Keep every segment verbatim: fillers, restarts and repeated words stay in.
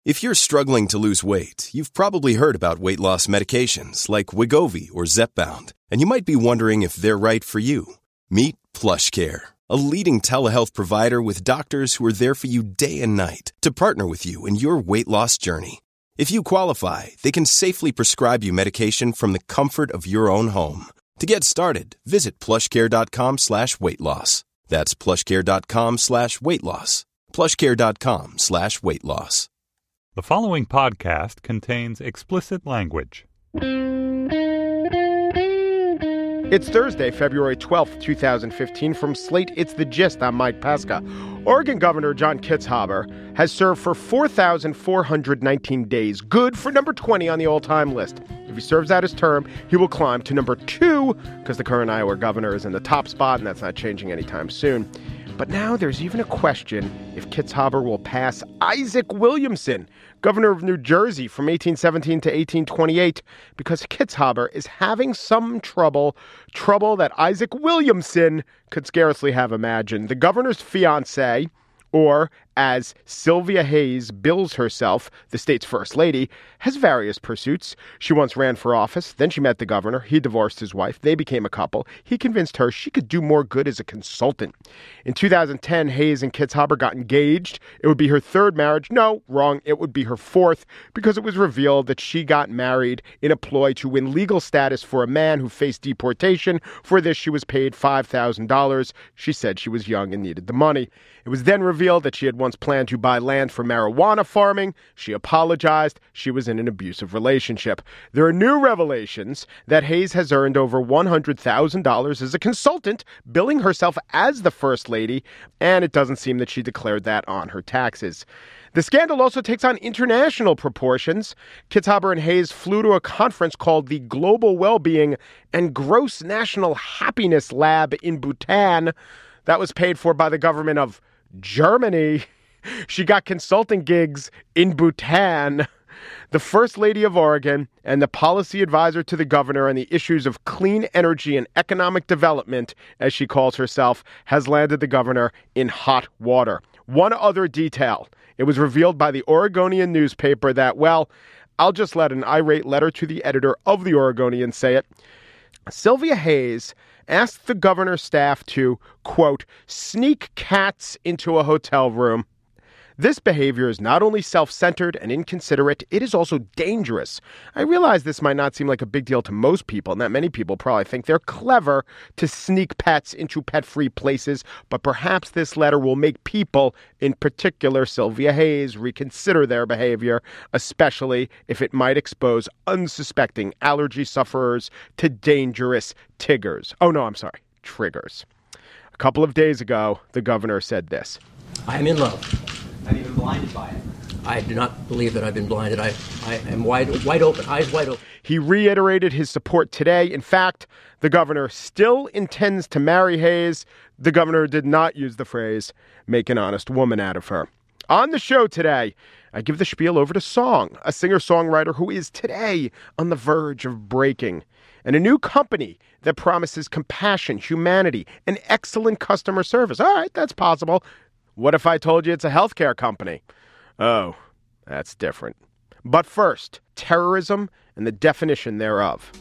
If you're struggling to lose weight, you've probably heard about weight loss medications like Wegovy or Zepbound, and you might be wondering if they're right for you. Meet PlushCare, a leading telehealth provider with doctors who are there for you day and night to partner with you in your weight loss journey. If you qualify, they can safely prescribe you medication from the comfort of your own home. To get started, visit plushcare.com slash weight loss. That's plushcare.com slash weight loss. plushcare.com slash weight loss. The following podcast contains explicit language. It's Thursday, February twelfth, twenty fifteen. From Slate, it's The Gist. I'm Mike Pesca. Oregon Governor John Kitzhaber has served for four thousand four hundred nineteen days, good for number twenty on the all-time list. If he serves out his term, he will climb to number two, because the current Iowa governor is in the top spot, and that's not changing anytime soon. But now there's even a question if Kitzhaber will pass Isaac Williamson, governor of New Jersey from eighteen seventeen to eighteen twenty-eight, because Kitzhaber is having some trouble, trouble that Isaac Williamson could scarcely have imagined. The governor's fiancée, or as Sylvia Hayes bills herself, the state's first lady, has various pursuits. She once ran for office. Then she met the governor. He divorced his wife. They became a couple. He convinced her she could do more good as a consultant. In two thousand ten, Hayes and Kitzhaber got engaged. It would be her third marriage. No, wrong. It would be her fourth, because it was revealed that she got married in a ploy to win legal status for a man who faced deportation. For this, she was paid five thousand dollars. She said she was young and needed the money. It was then revealed that she had once planned to buy land for marijuana farming. She apologized. She was in an abusive relationship. There are new revelations that Hayes has earned over one hundred thousand dollars as a consultant, billing herself as the first lady, and it doesn't seem that she declared that on her taxes. The scandal also takes on international proportions. Kitzhaber and Hayes flew to a conference called the Global Wellbeing and Gross National Happiness Lab in Bhutan. That was paid for by the government of Germany. She got consulting gigs in Bhutan. The First Lady of Oregon and the policy advisor to the governor on the issues of clean energy and economic development, as she calls herself, has landed the governor in hot water. One other detail. It was revealed by the Oregonian newspaper that, well, I'll just let an irate letter to the editor of the Oregonian say it. Sylvia Hayes asked the governor's staff to, quote, sneak cats into a hotel room. This behavior is not only self-centered and inconsiderate, it is also dangerous. I realize this might not seem like a big deal to most people, and that many people probably think they're clever to sneak pets into pet-free places, but perhaps this letter will make people, in particular Sylvia Hayes, reconsider their behavior, especially if it might expose unsuspecting allergy sufferers to dangerous tiggers. Oh, no, I'm sorry, triggers. A couple of days ago, the governor said this. I am in love. Have you been blinded by it? I do not believe that I've been blinded. I, I am wide, wide open, eyes wide open. He reiterated his support today. In fact, the governor still intends to marry Hayes. The governor did not use the phrase, make an honest woman out of her. On the show today, I give the spiel over to Song, a singer-songwriter who is today on the verge of breaking, and a new company that promises compassion, humanity, and excellent customer service. All right, that's possible. What if I told you it's a healthcare company? Oh, that's different. But first, terrorism and the definition thereof.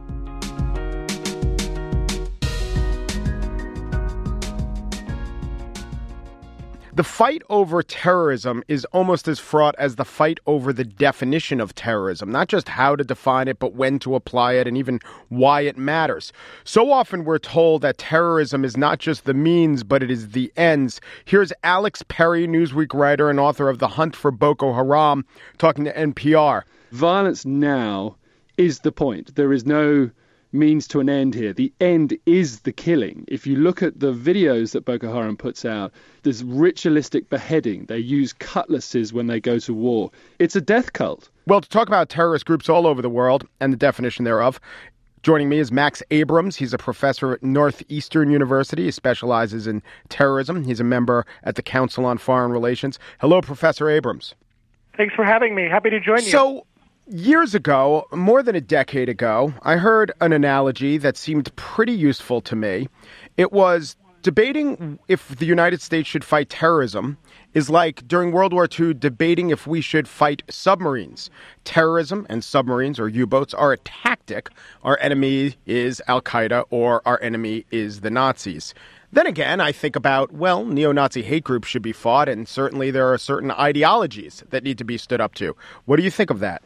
The fight over terrorism is almost as fraught as the fight over the definition of terrorism, not just how to define it, but when to apply it and even why it matters. So often we're told that terrorism is not just the means, but it is the ends. Here's Alex Perry, Newsweek writer and author of The Hunt for Boko Haram, talking to N P R. Violence now is the point. There is no means to an end here. The end is the killing. If you look at the videos that Boko Haram puts out, there's ritualistic beheading. They use cutlasses when they go to war. It's a death cult. Well, to talk about terrorist groups all over the world and the definition thereof, joining me is Max Abrams. He's a professor at Northeastern University. He specializes in terrorism. He's a member at the Council on Foreign Relations. Hello, Professor Abrams. Thanks for having me. Happy to join you. So, years ago, more than a decade ago, I heard an analogy that seemed pretty useful to me. It was debating if the United States should fight terrorism is like during World War Two debating if we should fight submarines. Terrorism and submarines or U-boats are a tactic. Our enemy is Al-Qaeda or our enemy is the Nazis. Then again, I think about, well, neo-Nazi hate groups should be fought, and certainly there are certain ideologies that need to be stood up to. What do you think of that?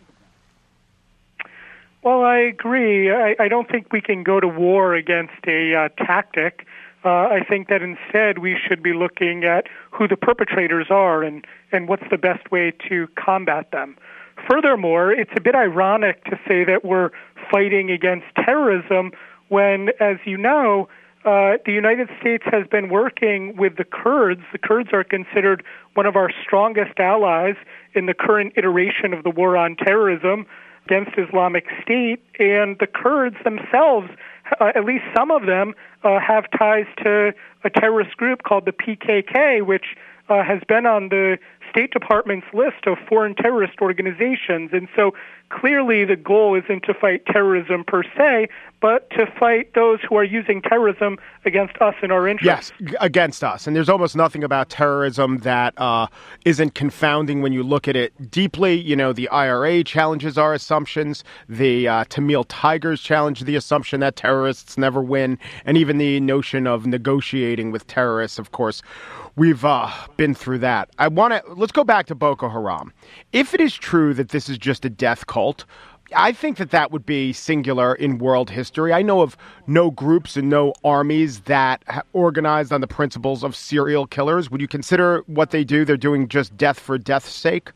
Well, I agree. I, I don't think we can go to war against a uh, tactic. Uh, I think that instead we should be looking at who the perpetrators are and, and what's the best way to combat them. Furthermore, it's a bit ironic to say that we're fighting against terrorism when, as you know, Uh, the United States has been working with the Kurds. The Kurds are considered one of our strongest allies in the current iteration of the war on terrorism against Islamic State. And the Kurds themselves, uh, at least some of them, uh, have ties to a terrorist group called the P K K, which uh, has been on the State Department's list of foreign terrorist organizations. And so clearly the goal isn't to fight terrorism per se, but to fight those who are using terrorism against us and our interests. Yes, against us. And there's almost nothing about terrorism that uh, isn't confounding when you look at it deeply. You know, the I R A challenges our assumptions. The uh, Tamil Tigers challenge the assumption that terrorists never win. And even the notion of negotiating with terrorists, of course. We've uh, been through that. I want to let's go back to Boko Haram. If it is true that this is just a death cult, I think that that would be singular in world history. I know of no groups and no armies that ha- organized on the principles of serial killers. Would you consider what they do? They're doing just death for death's sake?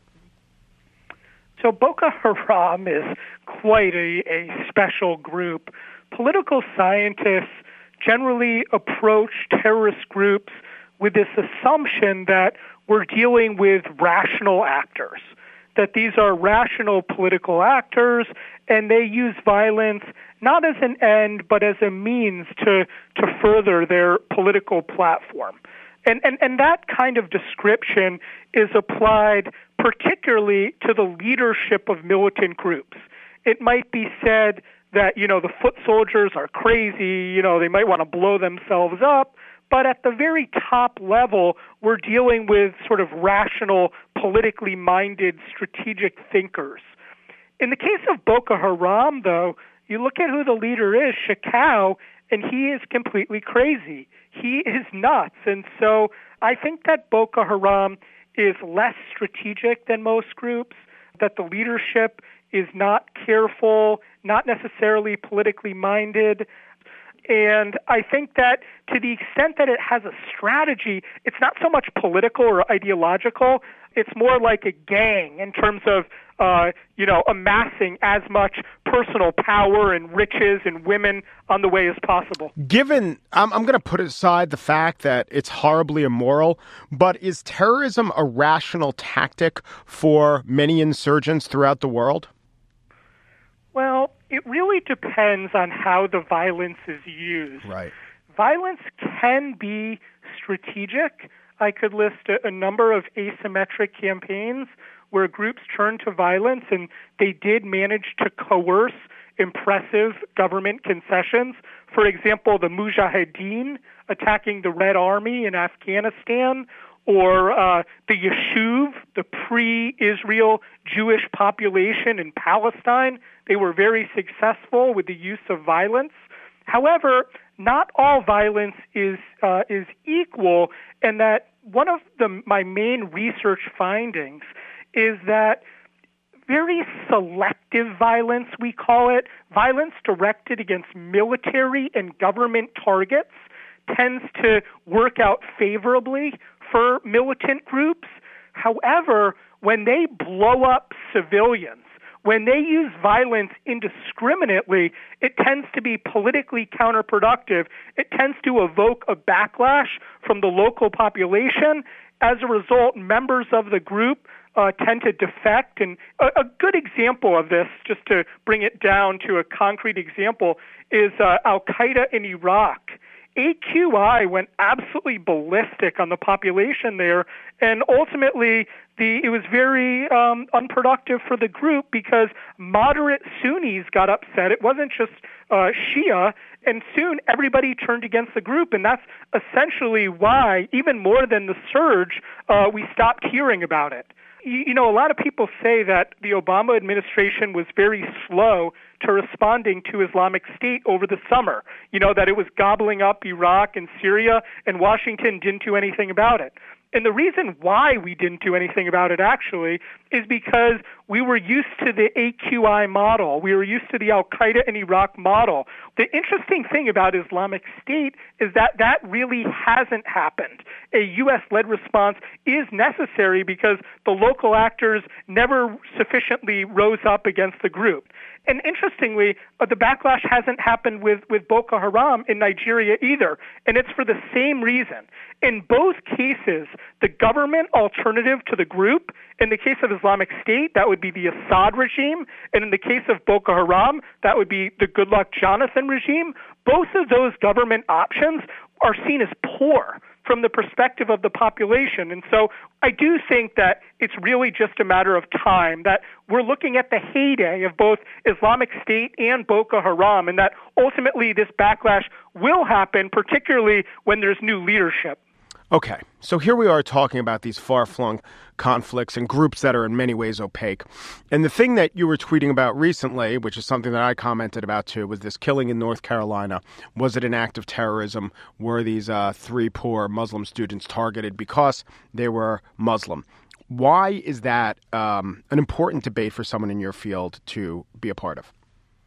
So Boko Haram is quite a, a special group. Political scientists generally approach terrorist groups with this assumption that we're dealing with rational actors, that these are rational political actors, and they use violence not as an end, but as a means to, to further their political platform. And, and, and that kind of description is applied particularly to the leadership of militant groups. It might be said that, you know, the foot soldiers are crazy, you know, they might want to blow themselves up. But at the very top level, we're dealing with sort of rational, politically minded, strategic thinkers. In the case of Boko Haram, though, you look at who the leader is, Shekau, and he is completely crazy. He is nuts. And so I think that Boko Haram is less strategic than most groups, that the leadership is not careful, not necessarily politically minded. And I think that to the extent that it has a strategy, it's not so much political or ideological. It's more like a gang in terms of, uh, you know, amassing as much personal power and riches and women on the way as possible. Given, I'm, I'm going to put aside the fact that it's horribly immoral, but is terrorism a rational tactic for many insurgents throughout the world? Well, it really depends on how the violence is used. Right. Violence can be strategic. I could list a, a number of asymmetric campaigns where groups turned to violence and they did manage to coerce impressive government concessions. For example, the Mujahideen attacking the Red Army in Afghanistan, or uh, the Yishuv, the pre-Israel Jewish population in Palestine. They were very successful with the use of violence. However, not all violence is uh, is equal, and that one of the, my main research findings is that very selective violence, we call it, violence directed against military and government targets, tends to work out favorably for militant groups. However, when they blow up civilians, when they use violence indiscriminately, it tends to be politically counterproductive. It tends to evoke a backlash from the local population. As a result, members of the group uh, tend to defect. And a, a good example of this, just to bring it down to a concrete example, is uh, Al-Qaeda in Iraq. A Q I went absolutely ballistic on the population there, and ultimately the it was very um, unproductive for the group because moderate Sunnis got upset. It wasn't just uh, Shia, and soon everybody turned against the group, and that's essentially why, even more than the surge, uh, we stopped hearing about it. You know, a lot of people say that the Obama administration was very slow to responding to Islamic State over the summer. You know, that it was gobbling up Iraq and Syria, and Washington didn't do anything about it. And the reason why we didn't do anything about it, actually, is because we were used to the A Q I model. We were used to the Al-Qaeda in Iraq model. The interesting thing about Islamic State is that that really hasn't happened. A U S-led response is necessary because the local actors never sufficiently rose up against the group. And interestingly, uh, the backlash hasn't happened with, with Boko Haram in Nigeria either, and it's for the same reason. In both cases, the government alternative to the group, in the case of Islamic State, that would be the Assad regime, and in the case of Boko Haram, that would be the Goodluck Jonathan regime, both of those government options are seen as poor from the perspective of the population. And so I do think that it's really just a matter of time, that we're looking at the heyday of both Islamic State and Boko Haram, and that ultimately this backlash will happen, particularly when there's new leadership. Okay, so here we are talking about these far-flung conflicts and groups that are in many ways opaque. And the thing that you were tweeting about recently, which is something that I commented about too, was this killing in North Carolina. Was it an act of terrorism? Were these uh, three poor Muslim students targeted because they were Muslim? Why is that um, an important debate for someone in your field to be a part of?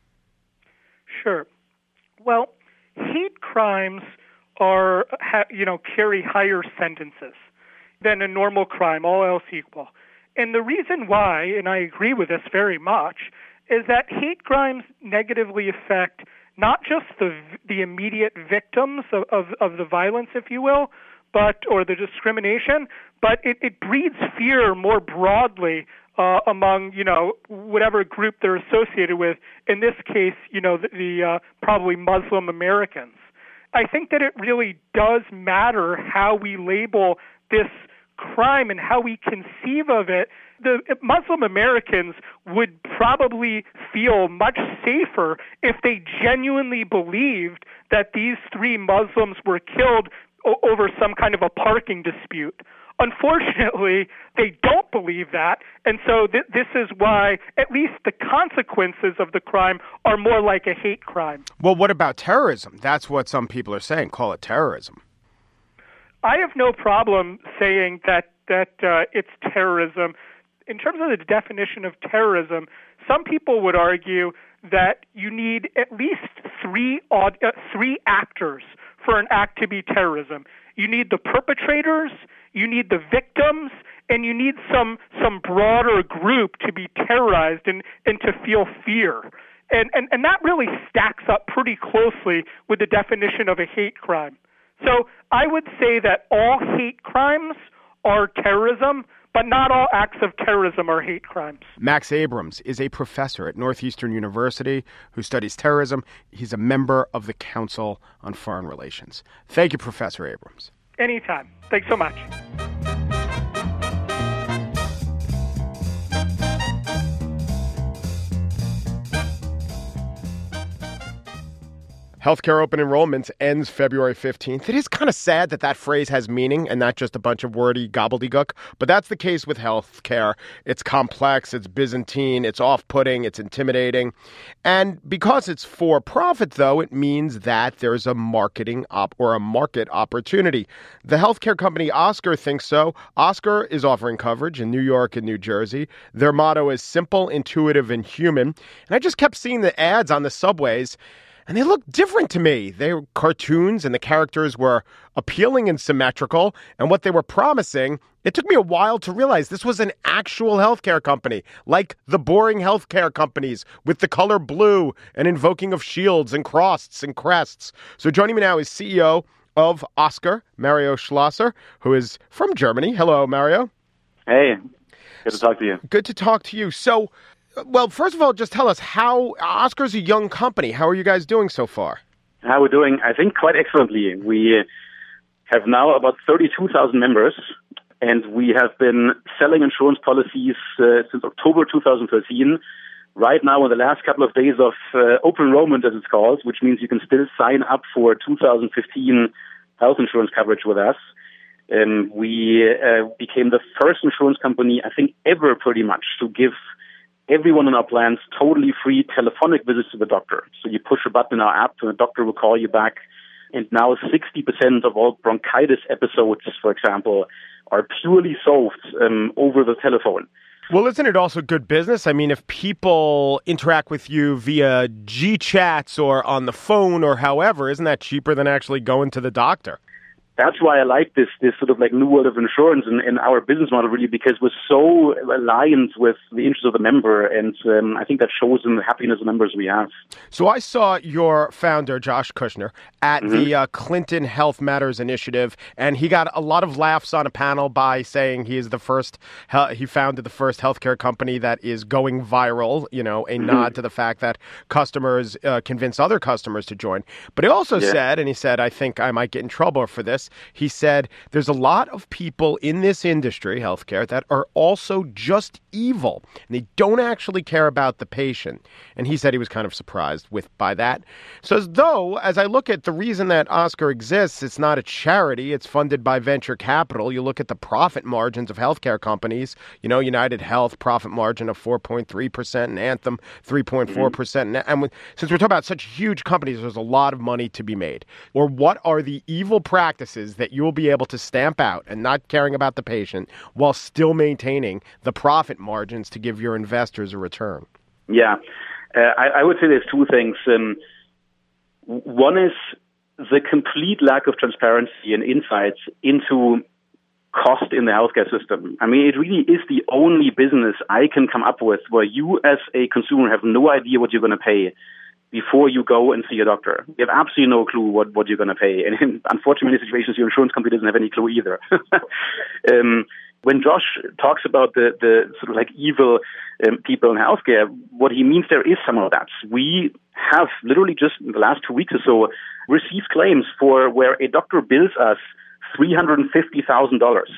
Sure. Well, hate crimes are, you know, carry higher sentences than a normal crime, all else equal. And the reason why, and I agree with this very much, is that hate crimes negatively affect not just the the immediate victims of, of, of the violence, if you will, but or the discrimination, but it, it breeds fear more broadly uh, among, you know, whatever group they're associated with. In this case, you know, the, the uh, probably Muslim Americans. I think that it really does matter how we label this crime and how we conceive of it. The Muslim Americans would probably feel much safer if they genuinely believed that these three Muslims were killed o- over some kind of a parking dispute. Unfortunately, they don't believe that, and so th- this is why at least the consequences of the crime are more like a hate crime. Well, what about terrorism? That's what some people are saying. Call it terrorism. I have no problem saying that that uh, it's terrorism. In terms of the definition of terrorism, some people would argue that you need at least three odd, uh, three actors for an act to be terrorism. You need the perpetrators, you need the victims, and you need some some broader group to be terrorized and, and to feel fear. And, and and that really stacks up pretty closely with the definition of a hate crime. So I would say that all hate crimes are terrorism, but not all acts of terrorism are hate crimes. Max Abrams is a professor at Northeastern University who studies terrorism. He's a member of the Council on Foreign Relations. Thank you, Professor Abrams. Anytime. Thanks so much. Healthcare open enrollment ends February fifteenth. It is kind of sad that that phrase has meaning and not just a bunch of wordy gobbledygook, but that's the case with healthcare. It's complex, it's Byzantine, it's off-putting, it's intimidating. And because it's for-profit, though, it means that there's a marketing op- or a market opportunity. The healthcare company Oscar thinks so. Oscar is offering coverage in New York and New Jersey. Their motto is simple, intuitive, and human. And I just kept seeing the ads on the subways, and they looked different to me. They were cartoons, and the characters were appealing and symmetrical. And what they were promising, it took me a while to realize this was an actual healthcare company, like the boring healthcare companies with the color blue and invoking of shields and crosses and crests. So joining me now is C E O of Oscar, Mario Schlosser, who is from Germany. Hello, Mario. Hey, good to talk to you. Good to talk to you. So, well, first of all, just tell us how Oscar's a young company. How are you guys doing so far? How we're doing? I think quite excellently. We have now about thirty-two thousand members, and we have been selling insurance policies uh, since October two thousand thirteen. Right now, in the last couple of days of uh, open enrollment, as it's called, which means you can still sign up for two thousand fifteen health insurance coverage with us. Um, we uh, became the first insurance company, I think, ever pretty much to give everyone in our plans totally free telephonic visits to the doctor. So you push a button in our app and the doctor will call you back. And now sixty percent of all bronchitis episodes, for example, are purely solved um, over the telephone. Well, isn't it also good business? I mean, if people interact with you via G-chats or on the phone or however, isn't that cheaper than actually going to the doctor? That's why I like this this sort of like new world of insurance and, and our business model, really, because we're so aligned with the interests of the member, and um, I think that shows in the happiness of members we have. So I saw your founder, Josh Kushner, at mm-hmm. the uh, Clinton Health Matters Initiative, and he got a lot of laughs on a panel by saying he is the first, he founded the first healthcare company that is going viral, you know, a mm-hmm. nod to the fact that customers uh, convince other customers to join. But he also yeah. said, and he said, I think I might get in trouble for this, he said, there's a lot of people in this industry, healthcare, that are also just evil, and they don't actually care about the patient. And he said he was kind of surprised with by that. So as though, as I look at the reason that Oscar exists, it's not a charity, it's funded by venture capital. You look at the profit margins of healthcare companies, you know, United Health, profit margin of four point three percent, and Anthem, three point four percent. Mm-hmm. And since we're talking about such huge companies, there's a lot of money to be made. Or what are the evil practices that you will be able to stamp out and not caring about the patient while still maintaining the profit margins to give your investors a return? Yeah, uh, I, I would say there's two things. Um, one is the complete lack of transparency and insights into cost in the healthcare system. I mean, it really is the only business I can come up with where you as a consumer have no idea what you're going to pay before you go and see a doctor. You have absolutely no clue what, what you're going to pay. And in unfortunately, many situations, your insurance company doesn't have any clue either. um, when Josh talks about the, the sort of like evil um, people in healthcare, what he means there is some of that. We have literally just in the last two weeks or so received claims for where a doctor bills us three hundred fifty thousand dollars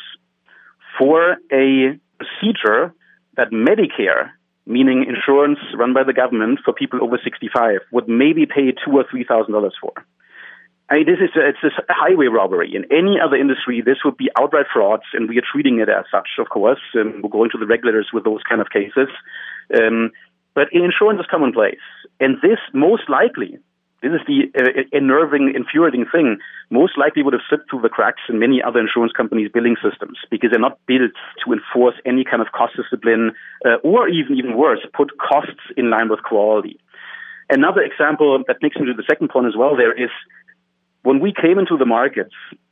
for a procedure that Medicare, meaning insurance run by the government for people over sixty-five, would maybe pay two or three thousand dollars for. I mean, this is a, it's a highway robbery. In any other industry, this would be outright frauds, and we are treating it as such. Of course, um, we're going to the regulators with those kind of cases. Um, but insurance is commonplace, and this most likely, this is the uh, unnerving, infuriating thing, most likely would have slipped through the cracks in many other insurance companies' billing systems because they're not built to enforce any kind of cost discipline uh, or even, even worse, put costs in line with quality. Another example that takes me to the second point as well there is when we came into the market,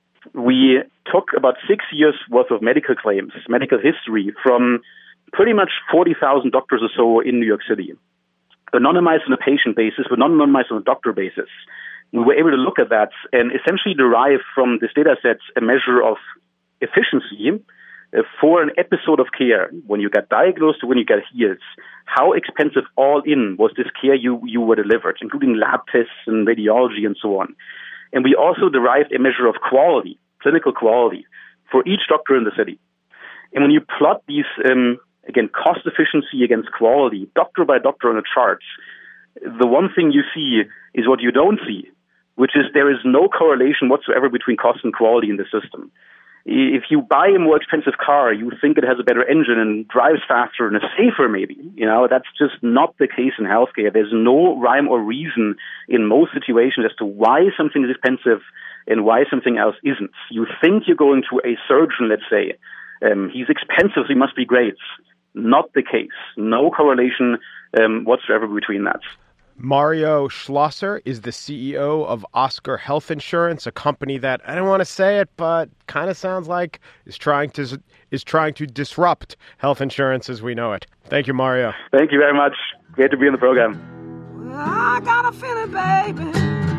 we took about six years worth of medical claims, medical history from pretty much forty thousand doctors or so in New York City. Anonymized on a patient basis, but not anonymized on a doctor basis. We were able to look at that and essentially derive from this data set a measure of efficiency uh, for an episode of care. When you get diagnosed to when you get healed, how expensive all in was this care you, you were delivered, including lab tests and radiology and so on. And we also derived a measure of quality, clinical quality, for each doctor in the city. And when you plot these um, again, cost efficiency against quality, doctor by doctor on a chart, the one thing you see is what you don't see, which is there is no correlation whatsoever between cost and quality in the system. If you buy a more expensive car, you think it has a better engine and drives faster and is safer maybe. You know, that's just not the case in healthcare. There's no rhyme or reason in most situations as to why something is expensive and why something else isn't. You think you're going to a surgeon, let's say. Um, he's expensive, so he must be great. Not the case. No correlation um, whatsoever between that. Mario Schlosser is the C E O of Oscar Health Insurance, a company that, I don't want to say it, but kind of sounds like is trying to is trying to disrupt health insurance as we know it. Thank you, Mario. Thank you very much. Great to be on the program. Well, I got a feeling, baby.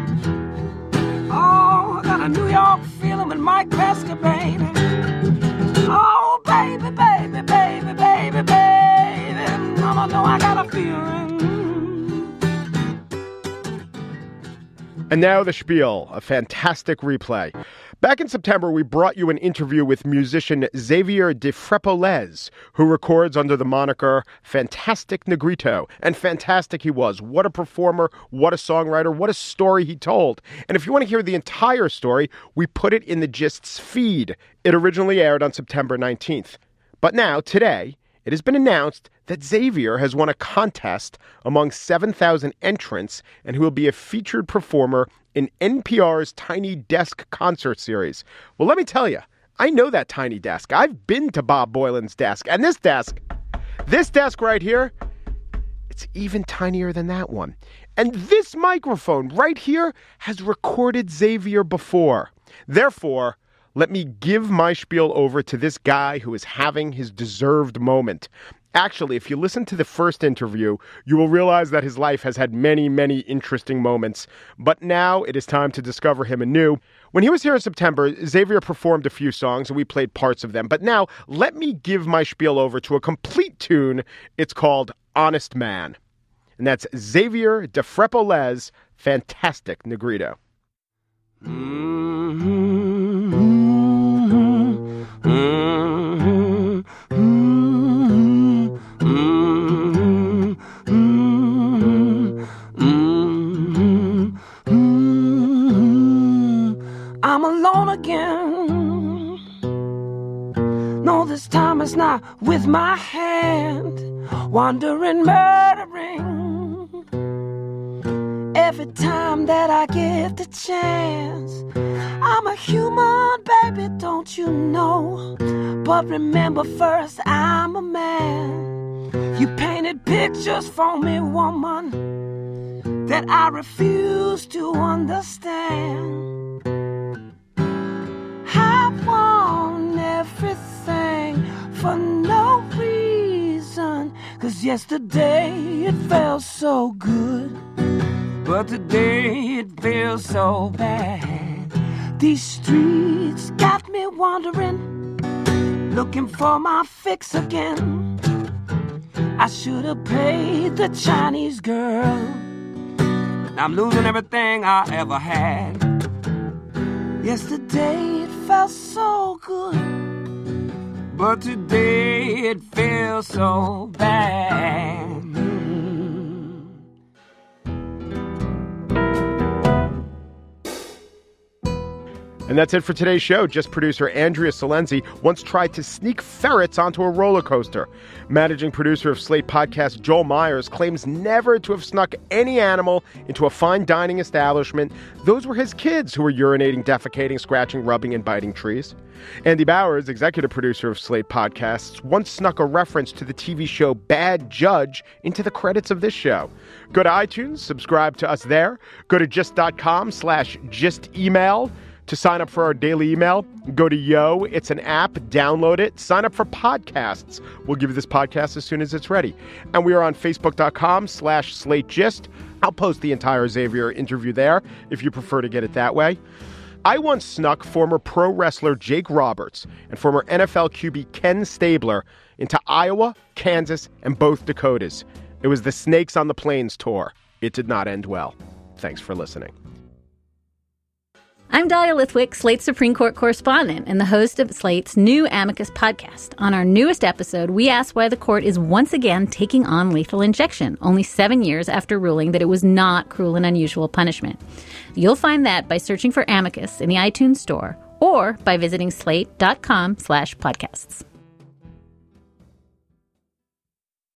Oh, I got a New York feeling with Mike Pesca, baby. Oh, baby, baby, baby, baby, baby. Mama, know I got a feeling. And now the spiel, a fantastic replay. Back in September, we brought you an interview with musician Xavier de Frepolez, who records under the moniker Fantastic Negrito. And fantastic he was. What a performer, what a songwriter, what a story he told. And if you want to hear the entire story, we put it in the Gist's feed. It originally aired on September nineteenth. But now, today, it has been announced that Xavier has won a contest among seven thousand entrants and who will be a featured performer in N P R's Tiny Desk concert series. Well, let me tell you, I know that Tiny Desk. I've been to Bob Boilin's desk. And this desk, this desk right here, it's even tinier than that one. And this microphone right here has recorded Xavier before. Therefore, let me give my spiel over to this guy who is having his deserved moment. Actually, if you listen to the first interview, you will realize that his life has had many, many interesting moments. But now it is time to discover him anew. When he was here in September, Xavier performed a few songs and we played parts of them. But now let me give my spiel over to a complete tune. It's called Honest Man. And that's Xavier de Frepolez, Fantastic Negrito. Mm-hmm. Mm-hmm. Mm-hmm. Mm-hmm. Mm-hmm. Mm-hmm. I'm alone again. No, this time it's not with my hand. Wandering, murdering. Every time that I get the chance, I'm a human, baby, don't you know? But remember first, I'm a man. You painted pictures for me, woman, that I refuse to understand. I want everything for no reason, 'cause yesterday it felt so good. But today it feels so bad. These streets got me wandering, looking for my fix again. I should have paid the Chinese girl. I'm losing everything I ever had. Yesterday it felt so good, but today it feels so bad. And that's it for today's show. Just producer Andrea Salenzi once tried to sneak ferrets onto a roller coaster. Managing producer of Slate Podcast Joel Myers claims never to have snuck any animal into a fine dining establishment. Those were his kids who were urinating, defecating, scratching, rubbing, and biting trees. Andy Bowers, executive producer of Slate Podcasts, once snuck a reference to the T V show Bad Judge into the credits of this show. Go to iTunes, subscribe to us there. Go to gist.com slash gist email. To sign up for our daily email, go to Yo. It's an app. Download it. Sign up for podcasts. We'll give you this podcast as soon as it's ready. And we are on Facebook.com slash Slate Gist. I'll post the entire Xavier interview there if you prefer to get it that way. I once snuck former pro wrestler Jake Roberts and former N F L Q B Ken Stabler into Iowa, Kansas, and both Dakotas. It was the Snakes on the Plains tour. It did not end well. Thanks for listening. I'm Dahlia Lithwick, Slate's Supreme Court correspondent and the host of Slate's new Amicus podcast. On our newest episode, we ask why the court is once again taking on lethal injection, only seven years after ruling that it was not cruel and unusual punishment. You'll find that by searching for Amicus in the iTunes store or by visiting slate.com slash podcasts.